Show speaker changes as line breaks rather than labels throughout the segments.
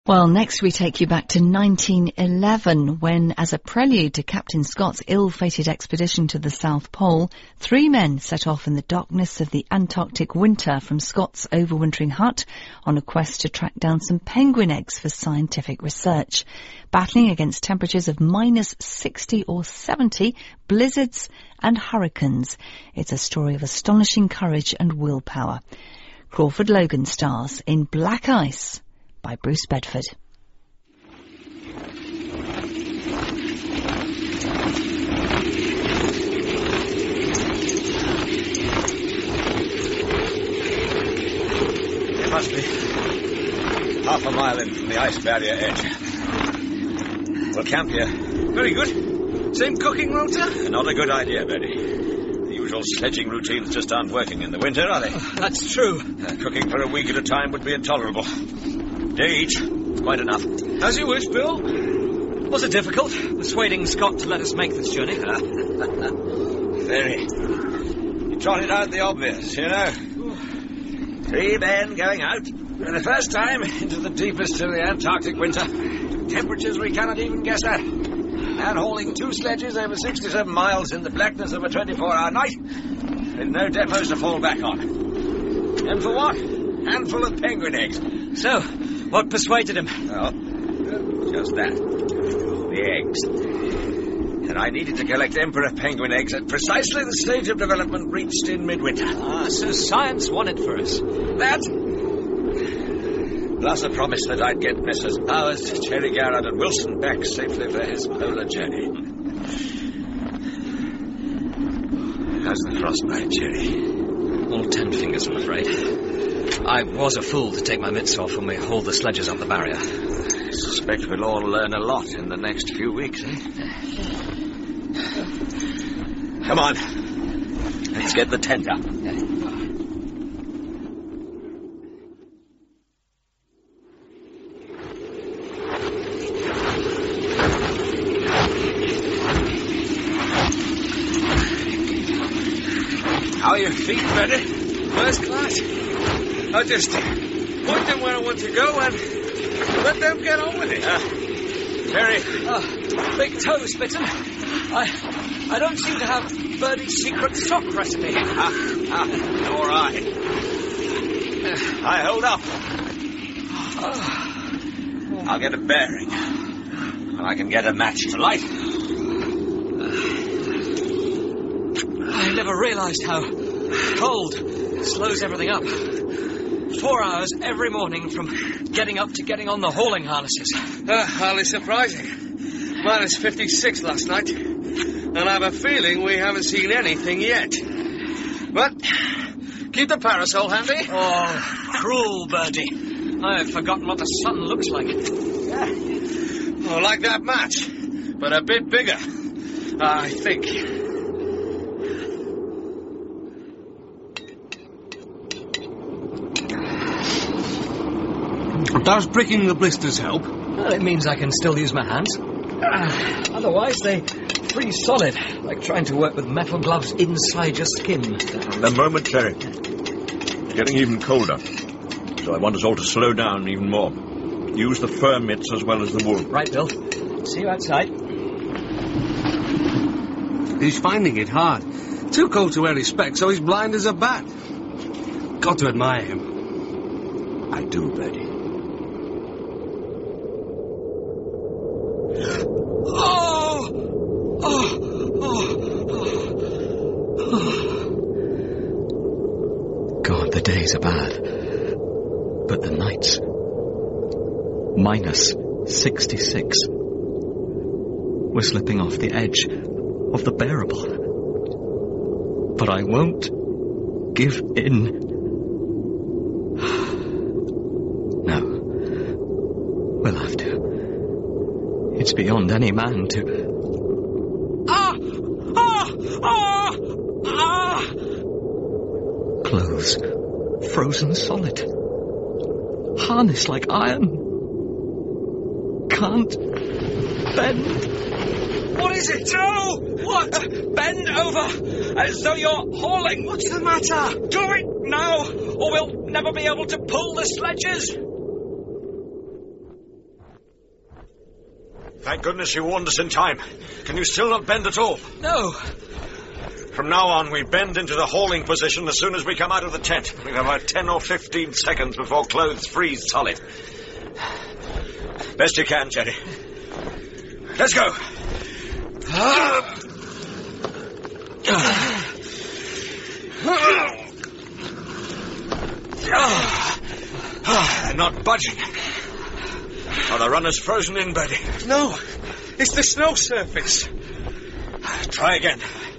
Well, next we take you back to 1911 when, as a prelude to Captain Scott's ill-fated expedition to the South Pole, 3 men set off in the darkness of the Antarctic winter from Scott's overwintering hut on a quest to track down some penguin eggs for scientific research. Battling against temperatures of minus 60 or 70, blizzards and hurricanes. It's a story of astonishing courage and willpower. Crawford Logan stars in Black Ice by Bruce Bedford.
It must be half a mile in from the ice barrier edge. We'll camp here.
Very good. Same cooking rota?
Not a good idea, Betty. The usual sledging routines just aren't working in the winter, are they?
That's true.
Cooking for a week at a time would be intolerable. Day each. Quite enough.
As you wish, Bill. Was it difficult, persuading Scott to let us make this journey?
Very. You trotted out the obvious, you know. 3 men going out for the first time into the deepest of the Antarctic winter. Temperatures we cannot even guess at. And hauling 2 sledges over 67 miles in the blackness of a 24-hour night with no depots to fall back on. And for what? Handful of penguin eggs.
So, what persuaded him?
Well, just that. The eggs. And I needed to collect emperor penguin eggs at precisely the stage of development reached in midwinter.
So science won it for us.
That, plus a promise that I'd get Messrs. Powers, Cherry Garrett and Wilson back safely for his polar journey. How's the frostbite, Cherry?
All 10 fingers, I'm afraid. I was a fool to take my mitts off when we hauled the sledges up the barrier.
I suspect we'll all learn a lot in the next few weeks, eh? Come on. Let's get the tent up. How are your feet, Betty?
First class. I just point them where I want to go and let them get on with it.
Terry.
Big toe, Spitten. I don't seem to have Birdie's secret sock recipe.
All right. I hold up. I'll get a bearing. And I can get a match to light.
I never realized how cold slows everything up. 4 hours every morning from getting up to getting on the hauling harnesses.
Hardly surprising. Minus 56 last night. And I have a feeling we haven't seen anything yet. But keep the parasol handy.
Oh, cruel Birdie. I've forgotten what the sun looks like.
Oh, like that match, but a bit bigger, I think. Does pricking the blisters help?
Well, it means I can still use my hands. Otherwise, they freeze solid, like trying to work with metal gloves inside your skin.
A moment, Terry. It's getting even colder. So I want us all to slow down even more. Use the fur mitts as well as the wool.
Right, Bill. See you outside.
He's finding it hard. Too cold to wear his specs, so he's blind as a bat. Got to admire him.
I do, Birdie.
God, the days are bad. But the nights... minus 66. We're slipping off the edge of the bearable. But I won't give in. No. We'll have to. It's beyond any man to... Clothes frozen solid. Harness like iron. Can't bend.
What is it, Joe? What? Bend over, as though you're hauling.
What's the matter?
Do it now, or we'll never be able to pull the sledges. Thank goodness you warned us in time. Can you still not bend at all?
No.
From now on, we bend into the hauling position as soon as we come out of the tent. We've about 10 or 15 seconds before clothes freeze solid. Best you can, Jerry. Let's go. They're not budging. Are the runners frozen in, Birdie?
No, it's the snow surface.
Try again.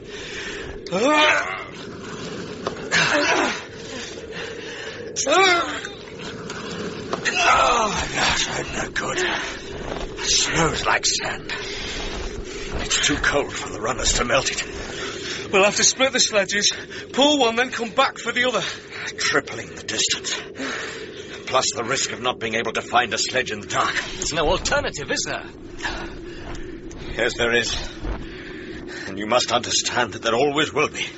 No good. Snow's like sand. It's too cold for the runners to melt it.
We'll have to split the sledges, pull one, then come back for the other.
Tripling the distance. Plus the risk of not being able to find a sledge in the dark.
There's no alternative, is there?
Yes, there is. And you must understand that there always will be.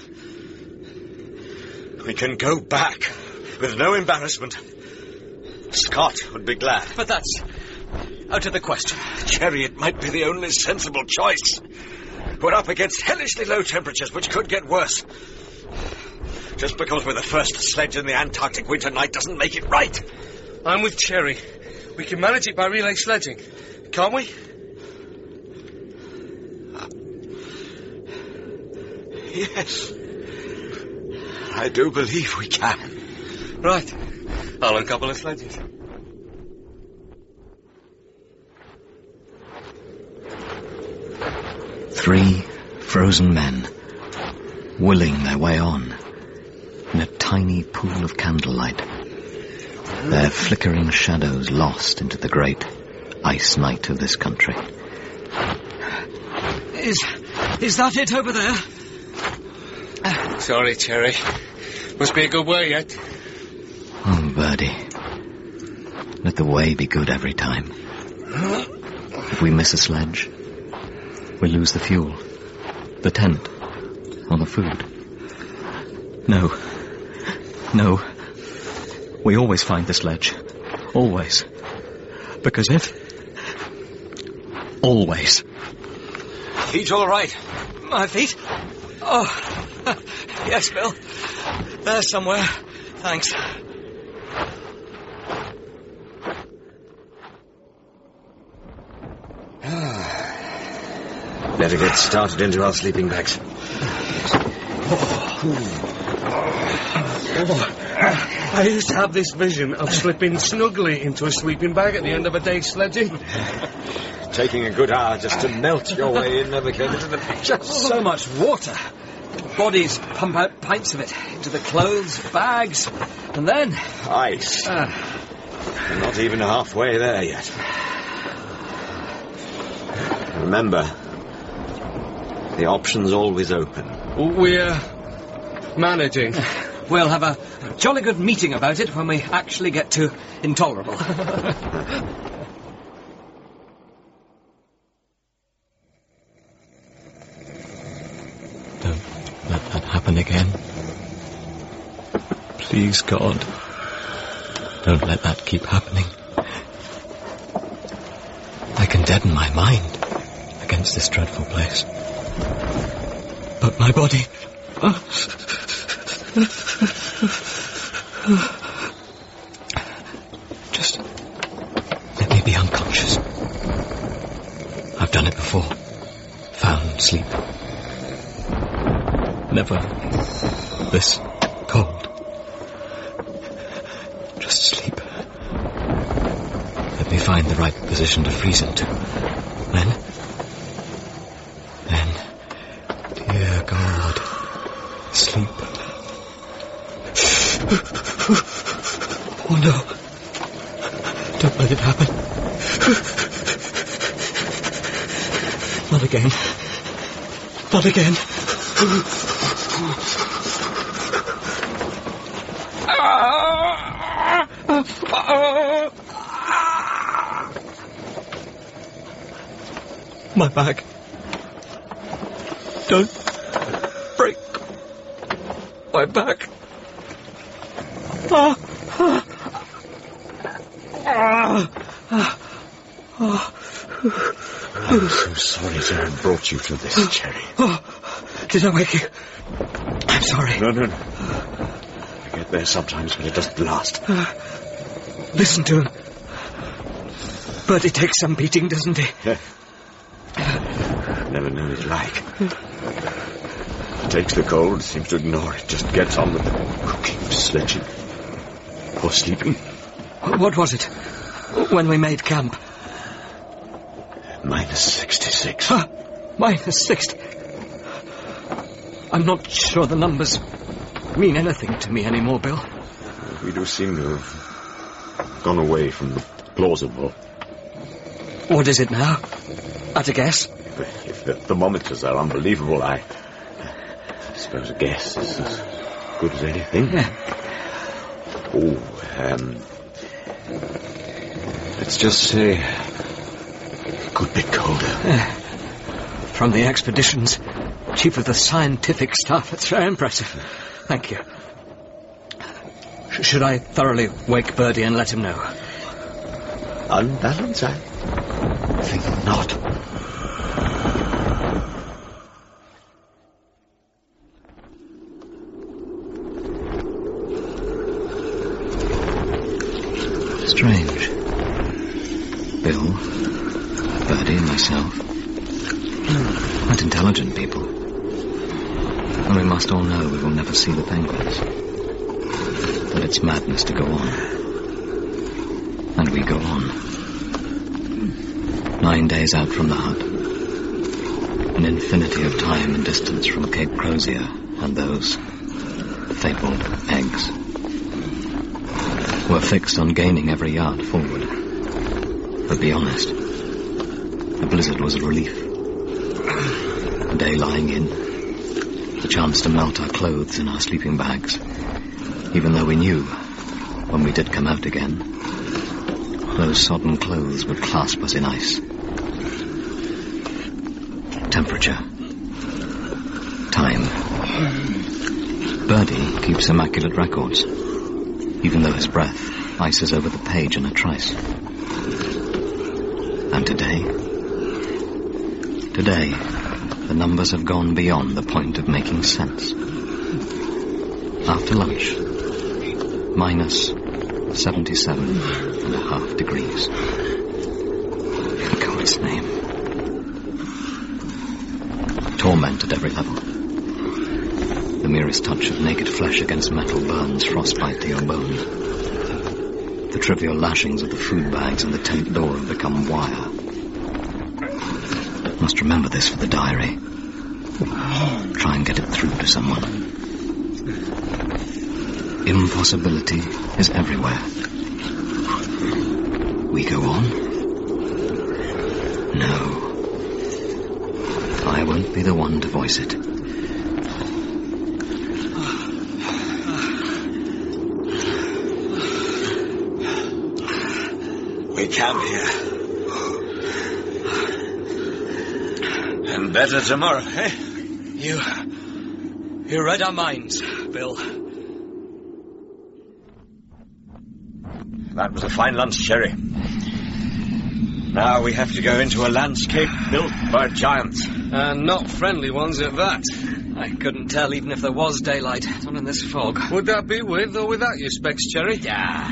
We can go back with no embarrassment. Scott would be glad.
But that's out of the question.
Jerry, it might be the only sensible choice. We're up against hellishly low temperatures, which could get worse. Just because we're the first sledge in the Antarctic winter night doesn't make it right.
I'm with Cherry. We can manage it by relay sledging, can't we?
Yes. I do believe we can.
Right. I'll uncouple the sledges.
Three frozen men, willing their way on, in a tiny pool of candlelight, their flickering shadows lost into the great ice night of this country.
Is that it over there?
Sorry, Cherry. Must be a good way yet.
Oh, Birdie. Let the way be good every time. If we miss a sledge, we lose the fuel, the tent, or the food. No. We always find the sledge. Always. Because always.
Feet all right?
My feet? Oh, yes, Bill. There somewhere. Thanks.
Better get started into our sleeping bags.
I used to have this vision of slipping snugly into a sleeping bag at the end of a day's sledging.
Taking a good hour just to melt your way in never came into the picture.
So much water. Bodies pump out pints of it into the clothes, bags, and then...
Ice. We're not even halfway there yet. Remember, the option's always open.
We're managing.
We'll have a jolly good meeting about it when we actually get to Intolerable.
Don't let that happen again. Please, God. Don't let that keep happening. I can deaden my mind against this dreadful place. But my body... Just let me be unconscious. I've done it before. Found sleep. Never this cold. Just sleep. Let me find the right position to freeze into. Then, dear God, sleep. Oh no. Don't let it happen. Not again. Not again. My back. Don't break my back.
I'm so sorry to have brought you to this, Cherry.
Oh, did I wake you? I'm sorry.
No. I get there sometimes, but it doesn't last.
Listen to him. Bertie takes some beating, doesn't he?
Yeah. Never known it like. Takes the cold, seems to ignore it, just gets on with cooking, sledging, or sleeping.
What was it when we made camp?
Minus 66.
Minus 60. I'm not sure the numbers mean anything to me anymore, Bill.
We do seem to have gone away from the plausible.
What is it now? At a guess?
If the thermometers are unbelievable, I suppose a guess is as good as anything.
Yeah.
Let's just say a good bit colder.
From the expedition's chief of the scientific staff. It's very impressive. Thank you. Should I thoroughly wake Bertie and let him know?
On balance, I think not.
Strange. Bill, Bertie and myself. Quite intelligent people. And we must all know we will never see the penguins. But it's madness to go on. And we go on. 9 days out from the hut. An infinity of time and distance from Cape Crozier and those fabled eggs. We're fixed on gaining every yard forward. But be honest, the blizzard was a relief. A day lying in, the chance to melt our clothes in our sleeping bags, even though we knew, when we did come out again, those sodden clothes would clasp us in ice. Temperature. Time. Bertie keeps immaculate records, even though his breath ices over the page in a trice. And today, the numbers have gone beyond the point of making sense. After lunch, minus 77.5 degrees. In God's name. Torment at every level. The merest touch of naked flesh against metal burns frostbite to your bone. The trivial lashings of the food bags and the tent door have become wire. Must remember this for the diary. Try and get it through to someone. Impossibility is everywhere. We go on? No. I won't be the one to voice it.
We camp here. And better tomorrow, eh?
You read our minds, Bill.
That was a fine lunch, Cherry. Now we have to go into a landscape built by giants.
And not friendly ones at that.
I couldn't tell even if there was daylight, not in this fog.
Would that be with or without your specs, Cherry?
Yeah.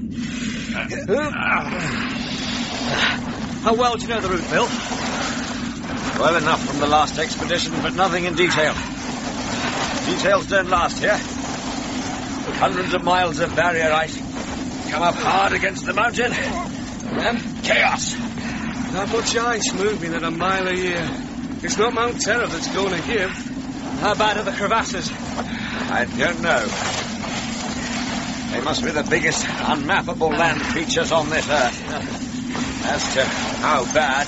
How well do you know the route, Bill?
Well enough from the last expedition, but nothing in detail. Details don't last here. Hundreds of miles of barrier ice. Come up hard against the mountain. And chaos.
Not much ice moving at a mile a year. It's not Mount Terror that's going to give.
How bad are the crevasses?
I don't know. They must be the biggest unmappable land features on this earth. As to how bad,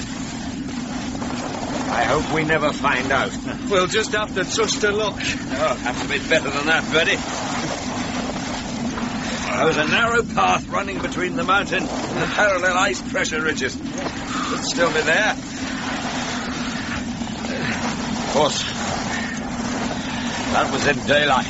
I hope we never find out.
We'll just have to trust to luck.
Oh, have to be better than that, Bertie. There was a narrow path running between the mountain and the parallel ice pressure ridges. Should still be there. Of course, that was in daylight.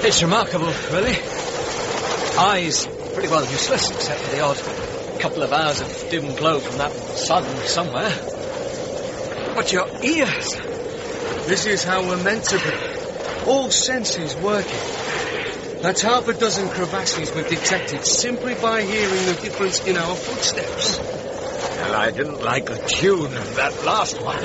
It's remarkable, really. Eyes pretty well useless, except for the odd couple of hours of dim glow from that sun somewhere. But your ears...
This is how we're meant to be. All senses working. That's half a dozen crevasses we've detected simply by hearing the difference in our footsteps.
Well, I didn't like the tune of that last one.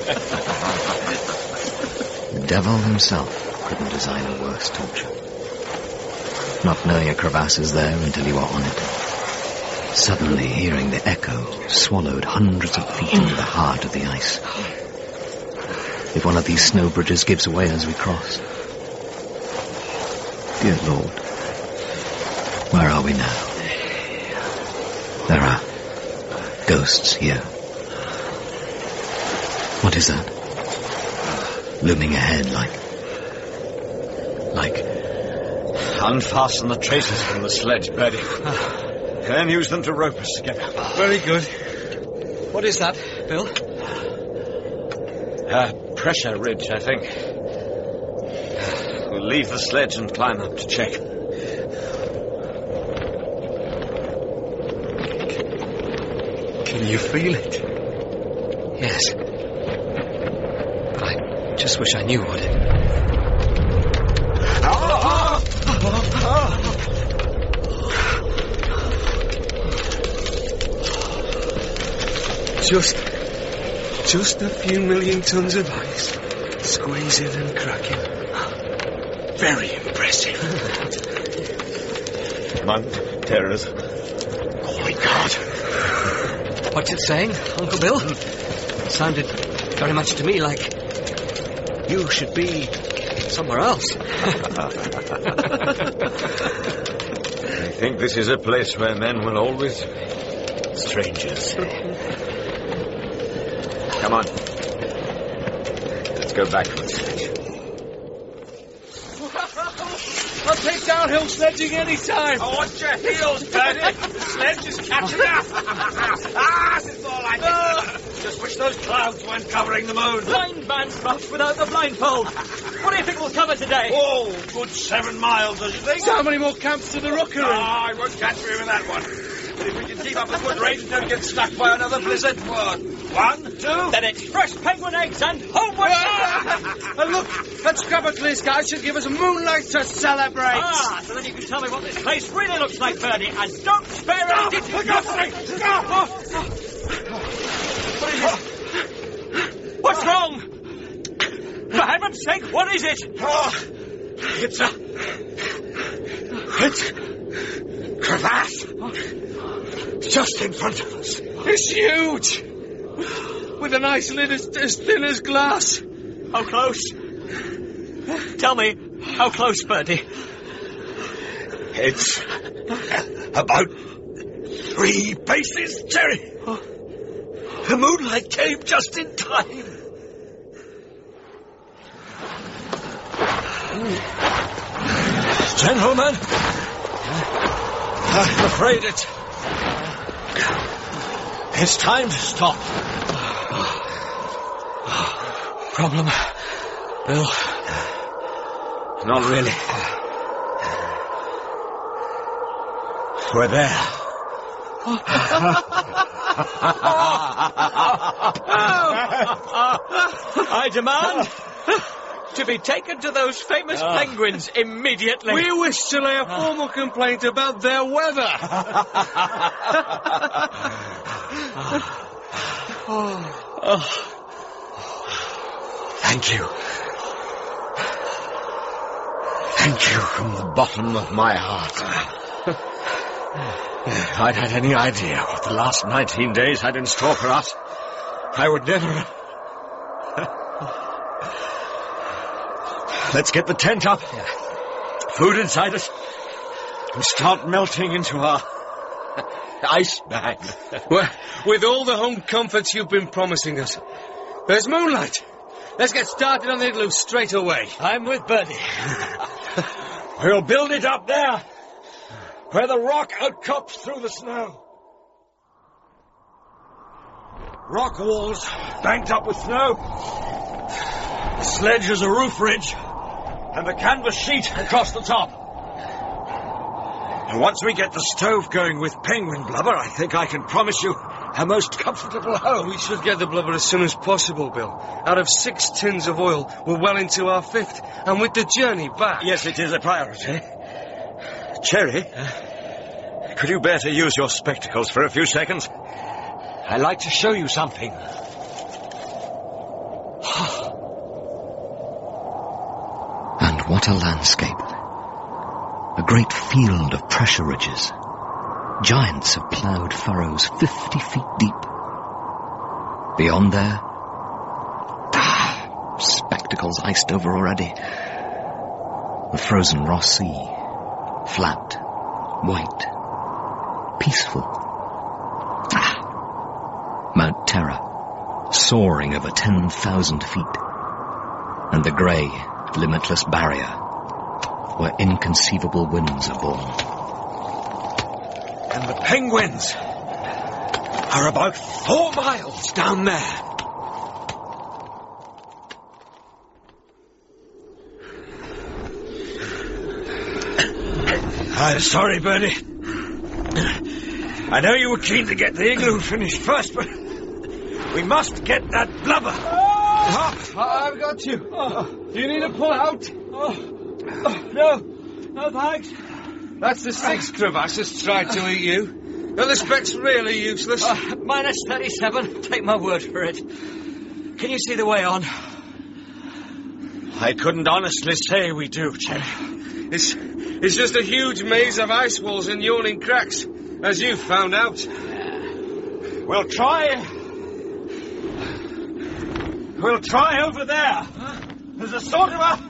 The devil himself couldn't design a worse torture. Not knowing a crevasse is there until you are on it. Suddenly hearing the echo swallowed hundreds of feet into the heart of the ice. If one of these snow bridges gives way as we cross. Dear Lord, where are we now? There are ghosts here. What is that? Looming ahead like...
Unfasten the traces from the sledge, Birdie. Then use them to rope us together.
Very good.
What is that, Bill?
Pressure ridge, I think. We'll leave the sledge and climb up to check.
Can you feel it?
Yes. But I just wish I knew what it...
Just a few million tons of ice, squeezing and cracking. Very impressive.
Among terrors. Oh, my God.
What's it saying, Uncle Bill? It sounded very much to me like you should be somewhere else.
I think this is a place where men will always be strangers. Come on. Let's go back to the sledge.
I'll take downhill sledging any time.
Oh, watch your heels, Birdie. The sledge is catching up. It's all I can. Just wish those clouds weren't covering the moon.
Blind man's buff without the blindfold. What do you think we'll cover today?
Oh, good 7 miles, don't you think?
How many more camps to the Rookery?
I won't catch me with that one. But if we can keep up a good rate and don't get stuck by another blizzard, what? 1, 2...
Then it's fresh penguin eggs and homeward!
And look, that scrapper clear sky should give us moonlight to celebrate.
So then you can tell me what this place really looks like, Birdie, and don't spare any details.
For God's sake!
What's wrong? For heaven's sake, what is it?
It's crevasse. Just in front of us.
It's huge. With an ice lid as thin as glass.
How close? Tell me, how close, Birdie?
It's about 3 paces, Jerry. The moonlight came just in time. Gentlemen, I'm afraid it's time to stop.
Problem, Bill?
Not really. We're there.
I demand to be taken to those famous penguins immediately.
We wish to lay a formal complaint about their weather.
Thank you. Thank you from the bottom of my heart. If I'd had any idea what the last 19 days had in store for us, I would never... Let's get the tent up, food inside us, and start melting into our ice bags.
Well, with all the home comforts you've been promising us, there's moonlight. Let's get started on the igloo straight away.
I'm with Birdie.
We'll build it up there, where the rock outcrops through the snow. Rock walls banked up with snow. The sledge is a roof ridge. and the canvas sheet across the top. And once we get the stove going with penguin blubber, I think I can promise you a most comfortable home.
We should get the blubber as soon as possible, Bill. Out of 6 tins of oil, we're well into our 5th, and with the journey back...
Yes, it is a priority. Cherry, could you bear to use your spectacles for a few seconds? I'd like to show you something.
And what a landscape. A great field of pressure ridges. Giants have ploughed furrows 50 feet deep. Beyond there... spectacles iced over already. The frozen Ross Sea. Flat. White. Peaceful. Mount Terror. Soaring over 10,000 feet. And the grey, limitless barrier where inconceivable winds are born.
And the penguins are about 4 miles down there. I'm sorry, Bertie. I know you were keen to get the igloo finished first, but we must get that blubber.
I've got you. Do you need to pull out?
No, thanks.
That's the 6th crevasse that's tried to eat you. Are the specs really useless?
Minus 37. Take my word for it. Can you see the way on?
I couldn't honestly say we do, Cherry.
It's just a huge maze of ice walls and yawning cracks, as you've found out.
We'll try over there. There's a sort of a...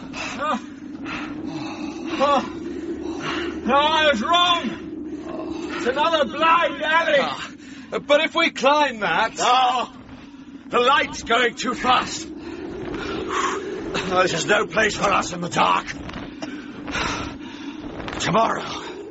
No, I was wrong. It's another blind alley.
But if we climb that...
No, the light's going too fast. There's no place for us in the dark. Tomorrow.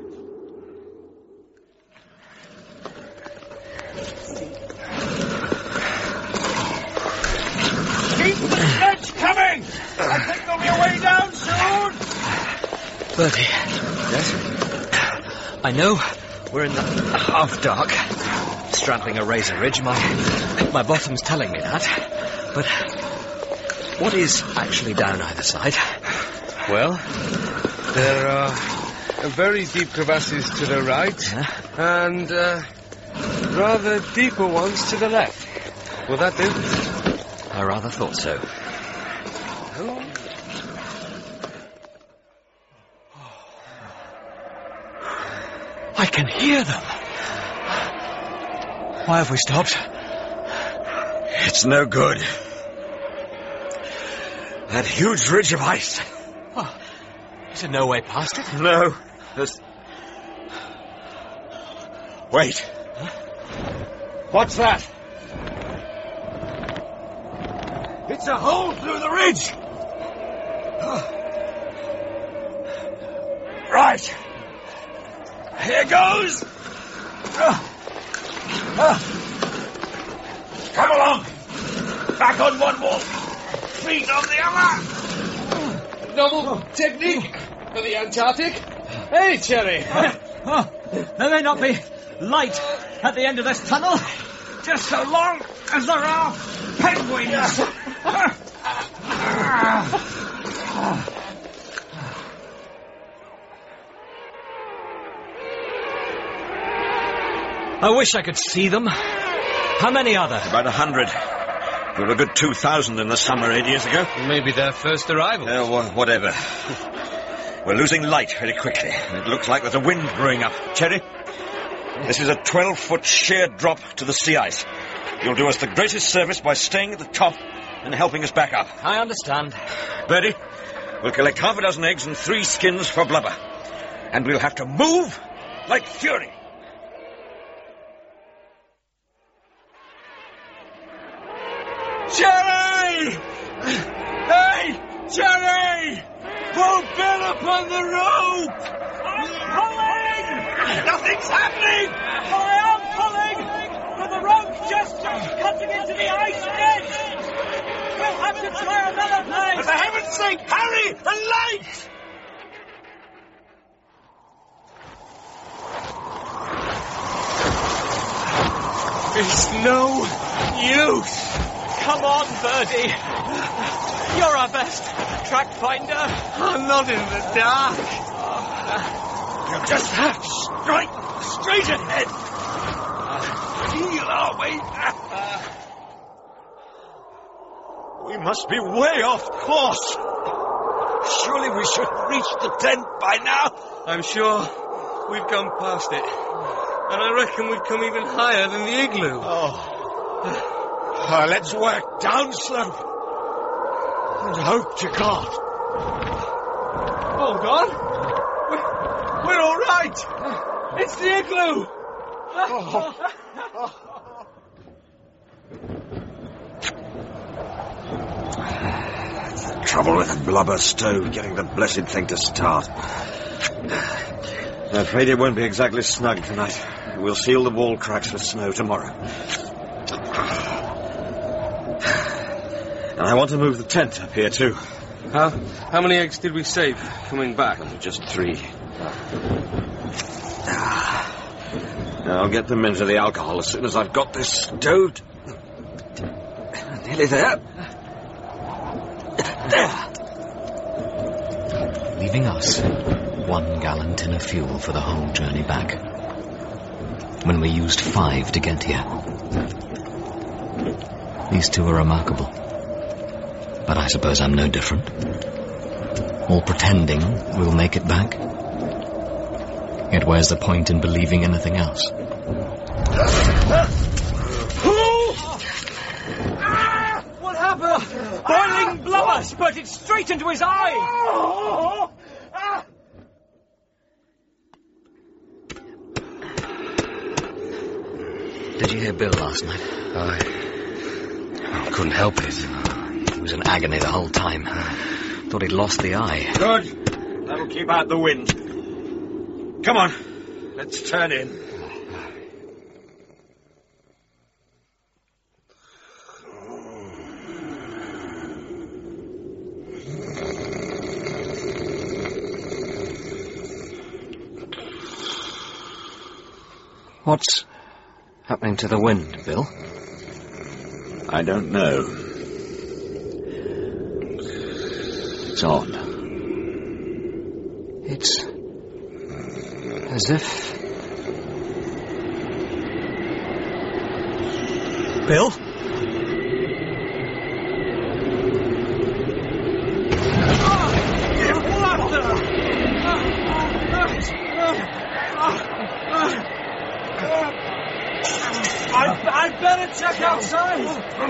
Keep the sledge coming! I think there'll be a way down soon!
Bertie. Yes? I know we're in the half-dark, straddling a razor ridge. My bottom's telling me that. But what is actually down either side?
Well, there are very deep crevasses to the right, and rather deeper ones to the left. Will that do?
I rather thought so. I can hear them. Why have we stopped?
It's no good. That huge ridge of ice.
Oh, is there no way past it?
No. There's... Wait. Huh? What's that? It's a hole through the ridge. Right. Here goes. Come along. Back on one wall. Feet on the other.
Novel technique for the Antarctic. Hey, Cherry.
There may not be light at the end of this tunnel, just so long as there are penguins. I wish I could see them. How many are there?
About 100. There were a good 2,000 in the summer 8 years ago.
Maybe their first arrival.
Whatever. We're losing light very quickly. It looks like there's a wind brewing up. Cherry, this is a 12-foot sheer drop to the sea ice. You'll do us the greatest service by staying at the top and helping us back up.
I understand.
Bertie, we'll collect half a dozen eggs and 3 skins for blubber. And we'll have to move like fury. Cherry! Hey, Cherry! Pull Bill up on the rope!
I'm pulling!
Nothing's happening!
I am pulling! But the rope's just cutting into the ice edge! We'll have to try another place!
For heaven's God's sake, hurry! A light!
It's no use. Come on, Birdie. You're our best track finder.
I'm not in the dark.
You just straight ahead. Heel our way. We must be way off course. Surely we should reach the tent by now.
I'm sure we've gone past it. And I reckon we've come even higher than the igloo.
Let's work down slope. And hope to God.
Hold on. We're all right. It's the igloo.
Trouble with a blubber stove getting the blessed thing to start. I'm afraid it won't be exactly snug tonight. We'll seal the wall cracks with snow tomorrow. And I want to move the tent up here too.
How many eggs did we save coming back?
Just 3. I'll get them into the alcohol as soon as I've got this stowed. Nearly there.
Leaving us 1 gallon tin of fuel for the whole journey back, when we used 5 to get here. These two are remarkable, but I suppose I'm no different. All pretending we'll make it back. Yet where's the point in believing anything else?
What happened? Boiling blubber spurted straight into his eye.
Did you hear Bill last night?
I couldn't help it.
He was in agony the whole time. Thought he'd lost the eye.
Good. That'll keep out the wind. Come on. Let's turn in.
What's happening to the wind, Bill?
I don't know. It's odd.
It's as if... Bill?
I'd better check outside.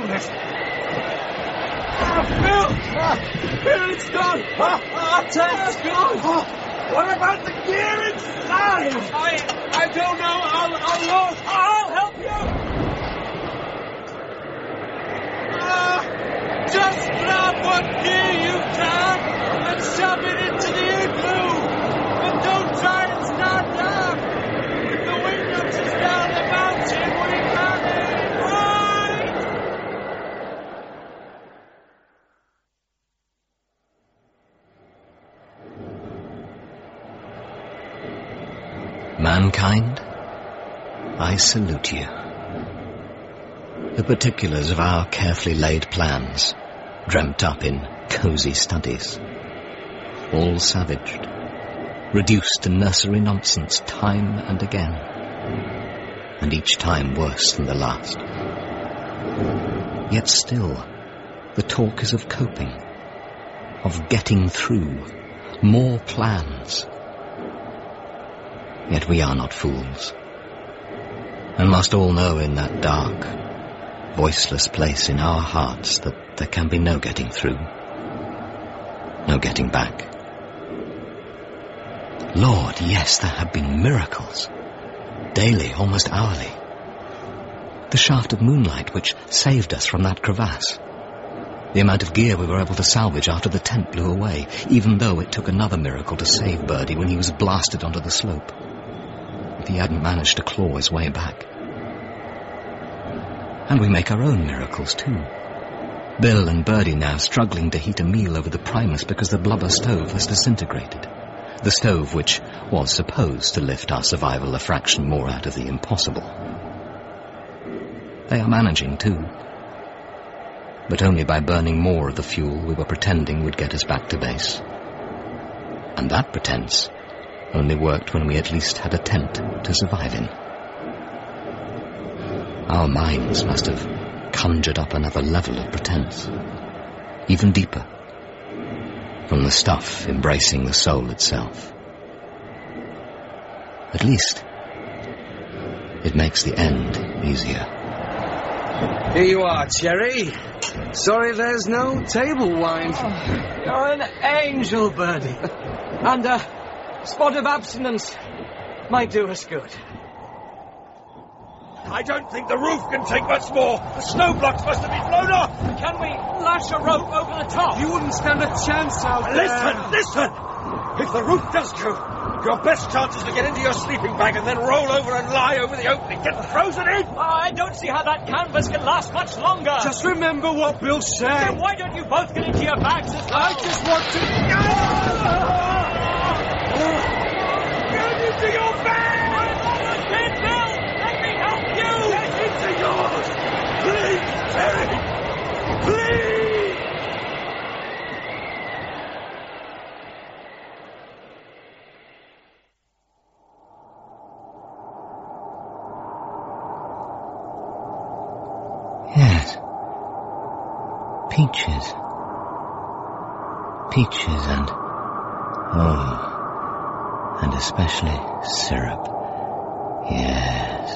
Bill, it's gone. Our tent's gone. What about the gear inside? I don't know. I'll help you. Just grab what gear you can and shove it into the igloo. But don't try and stand up. If the wind knocks us down the mountain, we can't aim right.
Mankind, I salute you. The particulars of our carefully laid plans, dreamt up in cosy studies, all savaged, reduced to nursery nonsense time and again, and each time worse than the last. Yet still, the talk is of coping, of getting through, more plans. Yet we are not fools, and must all know in that dark, voiceless place in our hearts that there can be no getting through, no getting back. Lord, yes, there have been miracles, daily, almost hourly. The shaft of moonlight which saved us from that crevasse, the amount of gear we were able to salvage after the tent blew away, even though it took another miracle to save Birdie when he was blasted onto the slope, if he hadn't managed to claw his way back. And we make our own miracles too, Bill and Birdie now struggling to heat a meal over the primus because the blubber stove has disintegrated. The stove which was supposed to lift our survival a fraction more out of the impossible. They are managing too. But only by burning more of the fuel we were pretending would get us back to base. And that pretense only worked when we at least had a tent to survive in. Our minds must have conjured up another level of pretense, even deeper, from the stuff embracing the soul itself. At least, it makes the end easier.
Here you are, Cherry. Sorry there's no table wine.
Oh, you're an angel, Birdie. And a spot of abstinence might do us good.
I don't think the roof can take much more. The snow blocks must have been blown off.
Can we lash a rope over the top?
You wouldn't stand a chance out there.
Listen! If the roof does go, your best chance is to get into your sleeping bag and then roll over and lie over the opening. Get frozen in!
I don't see how that canvas can last much longer.
Just remember what Bill said.
Then why don't you both get into your bags as well?
I just want to...
Get into your bag!
Kid Bill, let me help you!
Get into yours! Please, Terry! Please!
Yes. Peaches. Peaches and... oh, and especially syrup. Yes.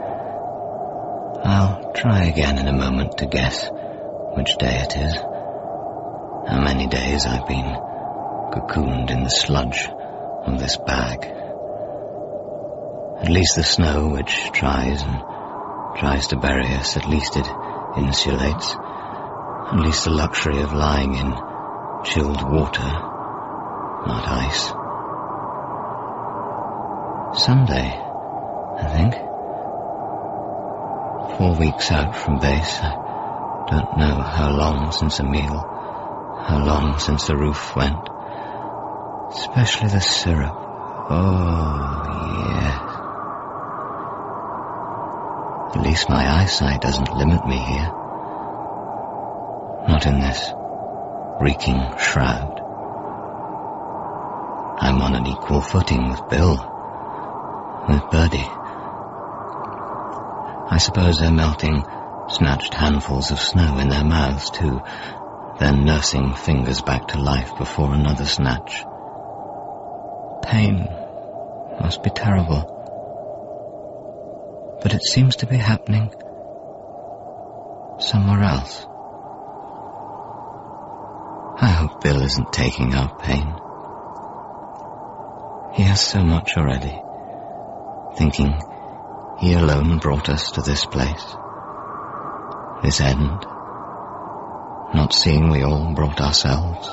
I'll try again in a moment to guess which day it is. How many days I've been cocooned in the sludge of this bag. At least the snow which tries to bury us, at least it insulates. At least the luxury of lying in chilled water, not ice. Sunday, I think. 4 weeks out from base. I don't know how long since a meal, how long since the roof went. Especially the syrup. Oh, yes. At least my eyesight doesn't limit me here. Not in this reeking shroud. I'm on an equal footing with Bill, with Birdie. I suppose they're melting snatched handfuls of snow in their mouths too, then nursing fingers back to life before another snatch. Pain must be terrible. But it seems to be happening somewhere else. I hope Bill isn't taking our pain. He has so much already, thinking he alone brought us to this place, this end, not seeing we all brought ourselves.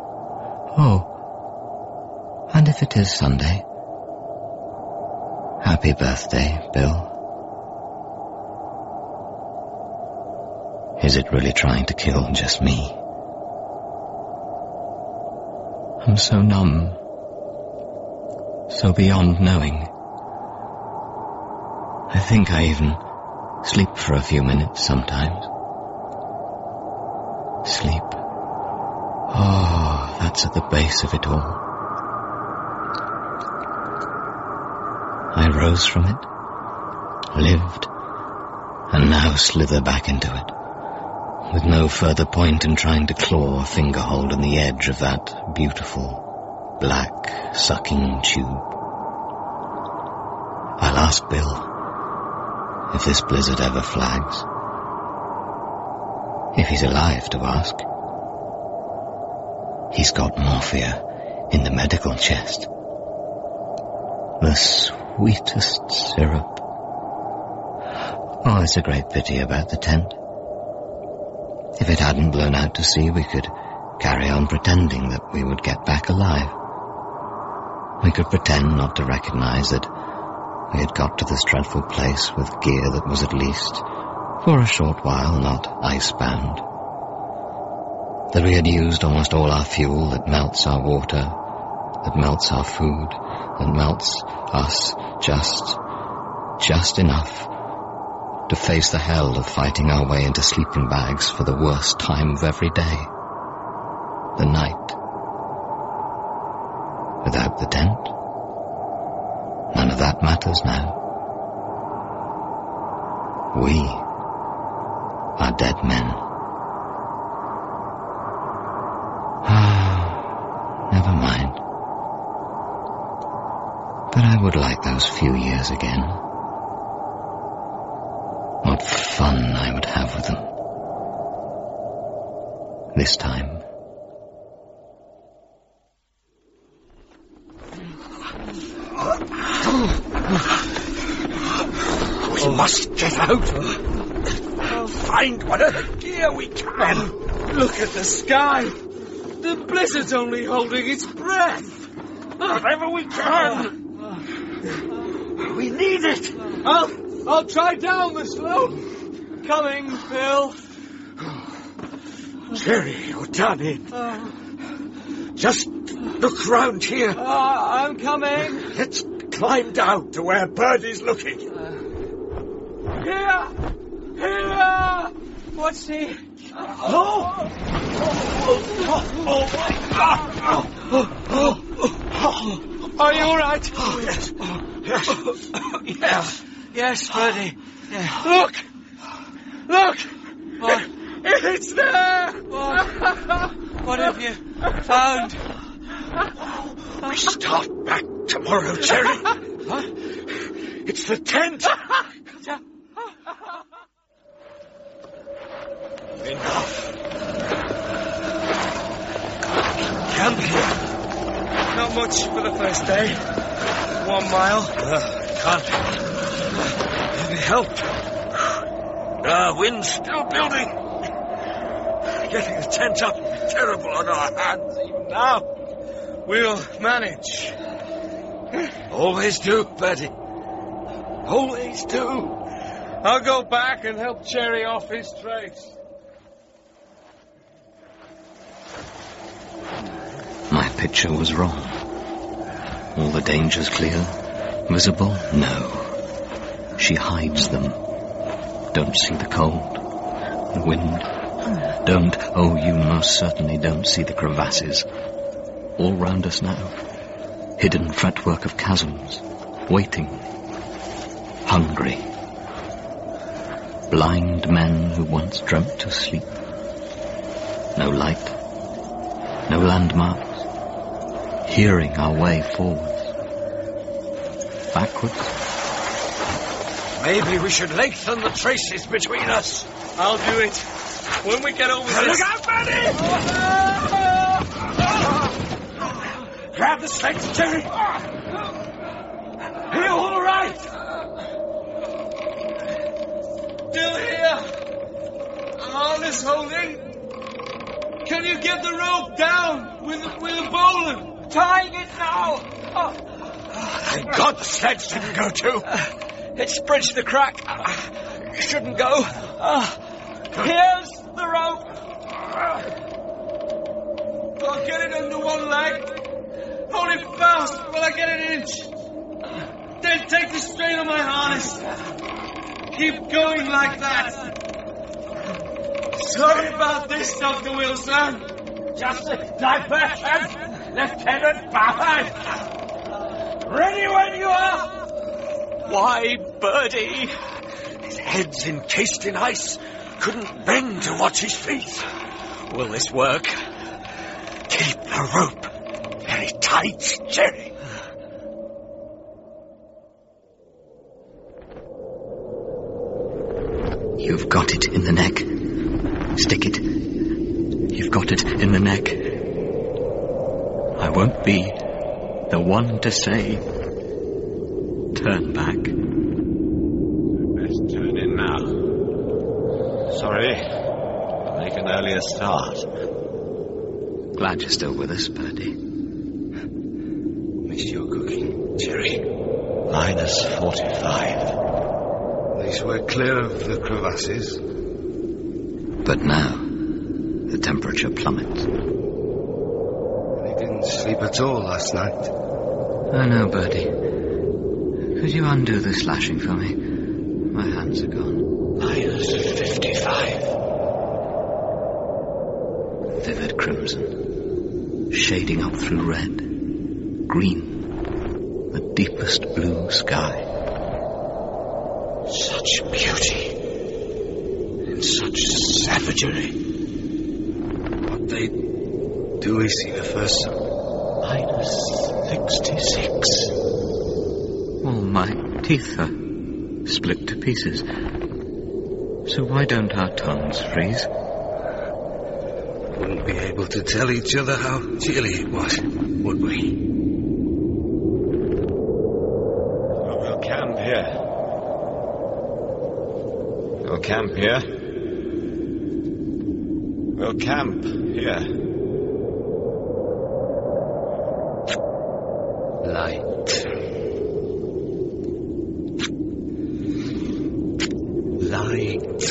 Oh, and if it is Sunday, happy birthday, Bill. Is it really trying to kill just me? I'm so numb, so beyond knowing. I think I even sleep for a few minutes sometimes. Sleep. Oh, that's at the base of it all. I rose from it, lived, and now slither back into it, with no further point in trying to claw a finger hold on the edge of that beautiful, black, sucking tube. I'll ask Bill if this blizzard ever flags. If he's alive to ask. He's got morphia in the medical chest. The sweetest syrup. Oh, it's a great pity about the tent. If it hadn't blown out to sea, we could carry on pretending that we would get back alive. We could pretend not to recognize that we had got to this dreadful place with gear that was at least, for a short while, not ice-bound. That we had used almost all our fuel, that melts our water, that melts our food, that melts us just enough to face the hell of fighting our way into sleeping bags for the worst time of every day, the night. Without the tent, none of that matters now. We are dead men. Never mind. But I would like those few years again. What fun I would have with them. This time.
We must get out. Find whatever gear we can.
Look at the sky. The blizzard's only holding its breath.
Whatever we can. We need it.
I'll try down the slope. Coming, Bill.
Jerry, you're done in. Just look round here.
I'm coming.
Let's climb down to where Birdie's looking.
Here! What's he? Are you all right? Yes, Birdie. Yeah. Look! What?
It's there!
What have you found?
We start back tomorrow, Jerry.
What?
It's the tent. Enough.
Camp here. Not much for the first day. 1 mile.
Can't be helped. Our wind's still building. Getting the tent up will be terrible on our hands even now.
We'll manage.
Always do, Birdie. Always do.
I'll go back and help Jerry off his trace.
My picture was wrong. All the dangers clear? Visible? No. She hides them. Don't see the cold, the wind. You most certainly don't see the crevasses. All round us now. Hidden fretwork of chasms. Waiting. Hungry. Blind men who once dreamt of sleep. No light. No landmarks. Hearing our way forwards. Backwards.
Maybe we should lengthen the traces between us.
I'll do it. When we get over this...
Look out, Birdie! Grab the sledge, Jerry. Are you all right?
Still here. Harness holding. Can you get the rope down with a bowline? Tying it now.
Thank God the sledge didn't go too.
It's bridged the crack. Shouldn't go.
Here's the rope. I'll get it under one leg. Hold it fast while I get an inch. Then take the strain on my harness. Keep going like that. Sorry about this, Dr. Wilson.
Just a diversion, Lieutenant Ballard. Ready when you are.
Why, Birdie?
His head's encased in ice. Couldn't bend to watch his feet.
Will this work?
Keep the rope very tight, Jerry.
You've got it in the neck. Stick it. You've got it in the neck. I won't be the one to say, turn back.
Best turn in now. Sorry, I'll make an earlier start.
Glad you're still with us, Birdie.
Missed your cooking, Jerry. Minus 45. At least we're clear of the crevasses.
But now, the temperature plummets.
I didn't sleep at all last night.
I know, Bertie. Could you undo the slashing for me? My hands are gone.
-55.
Vivid crimson, shading up through red, green, the deepest blue sky.
Such beauty. And such savagery.
What day do we see the first sun?
-66.
All my teeth are split to pieces. So why don't our tongues freeze?
Wouldn't be able to tell each other how chilly it was, would we?
We'll camp here. We'll camp here. We'll camp here.
Light.
Light.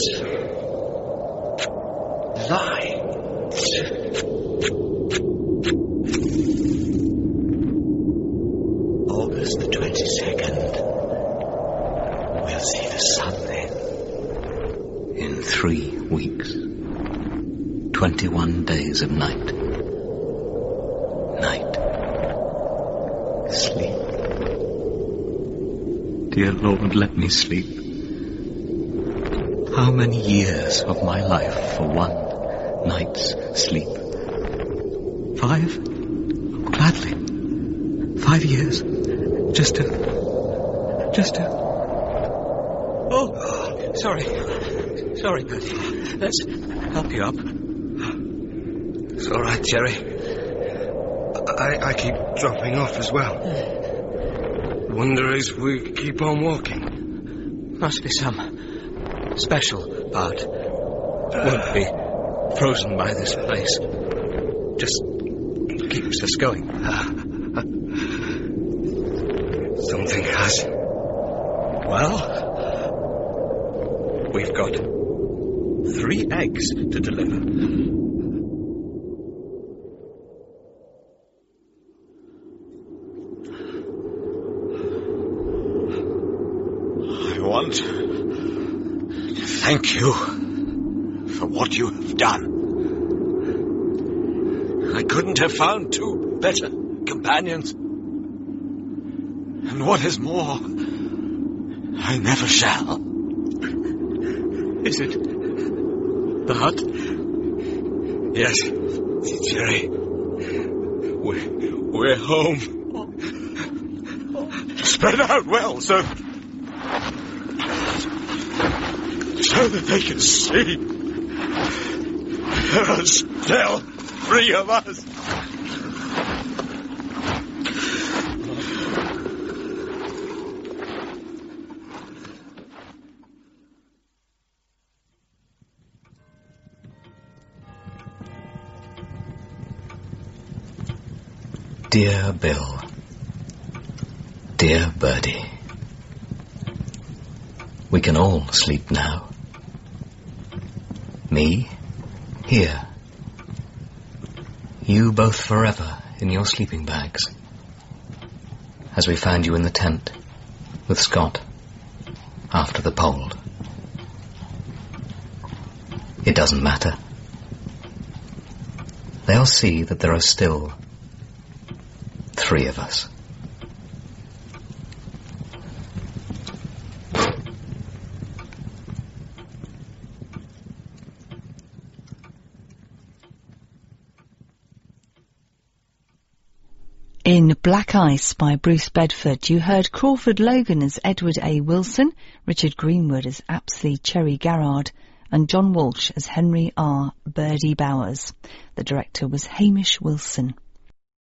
Light. August the 22nd. We'll see the sun then.
In 3 weeks. 21 days of night. Night. Sleep. Dear Lord, let me sleep. How many years of my life for one night's sleep? 5? Gladly. 5 years. Just to... Oh, sorry. Sorry, Bertie. Let's help you up.
It's all right, Jerry. I keep dropping off as well. Wonder if we keep on walking.
Must be some special part. Won't be frozen by this place. Just keeps us going.
Something has.
Well, we've got 3 eggs to deliver.
I want to thank you for what you have done. I couldn't have found 2 better companions. And what is more, I never shall.
Is it the hut?
Yes, Jerry. We're home. Spread out well, so that they can see. There are still 3 of us.
Dear Bill. Dear Birdie. We can all sleep now. Me, here. You both forever in your sleeping bags. As we found you in the tent with Scott after the pole. It doesn't matter. They'll see that there are still 3 of us.
In Black Ice by Bruce Bedford, you heard Crawford Logan as Edward A. Wilson, Richard Greenwood as Apsley Cherry Garrard, and John Walsh as Henry R. Birdie Bowers. The director was Hamish Wilson.